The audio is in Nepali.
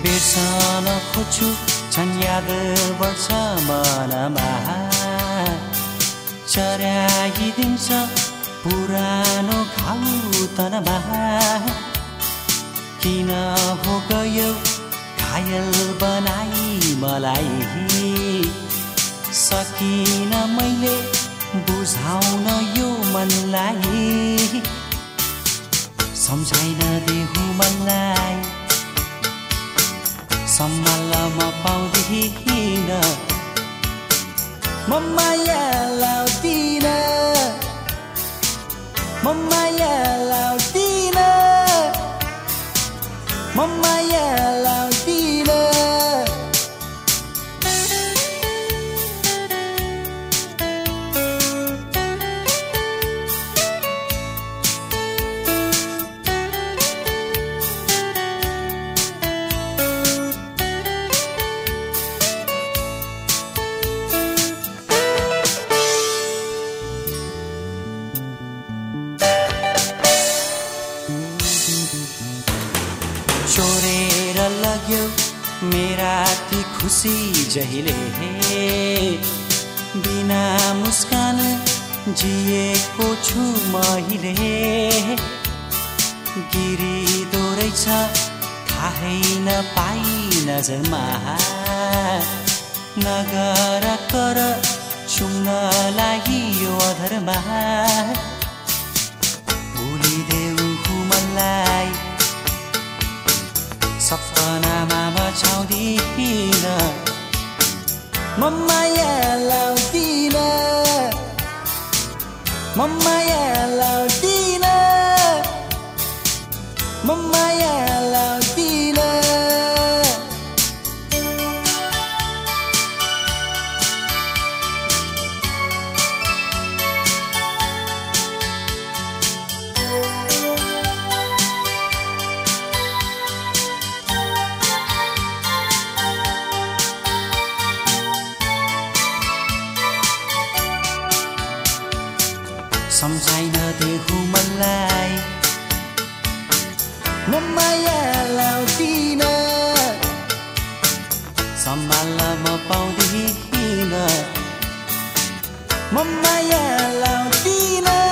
बिर्सन खोज्छु झन् याद बढ्छ मनमा चर्याइदिन्छ पुरानो घाउ तनमा किन हो गयो घायल बनाई मलाई सकिन मैले बुझाउन यो मनलाई सम्झाइन देहु मनलाई सम्हाल्न पाउँदिन म माया लाउँदिन म माया लाउँदिन म माया लाउँदिन चोरेर लग्यो मेरा ती खुसी जहिले बिना मुस्कान जिएको छु मैले गिरिदो रहेछ थाहै नपाई नजरमा नगर कर चुम्न लागि यो अधरमा भुलिदेऊ मनलाई सपनामा मचाउँदिन म माया लाउँदिन म माया लाउँदिन म माया लाउँदिन सम्झाइन देहु मनलाई म माया लाउँदिन सम्हाल्न म पाउँदिन म माया लाउँदिन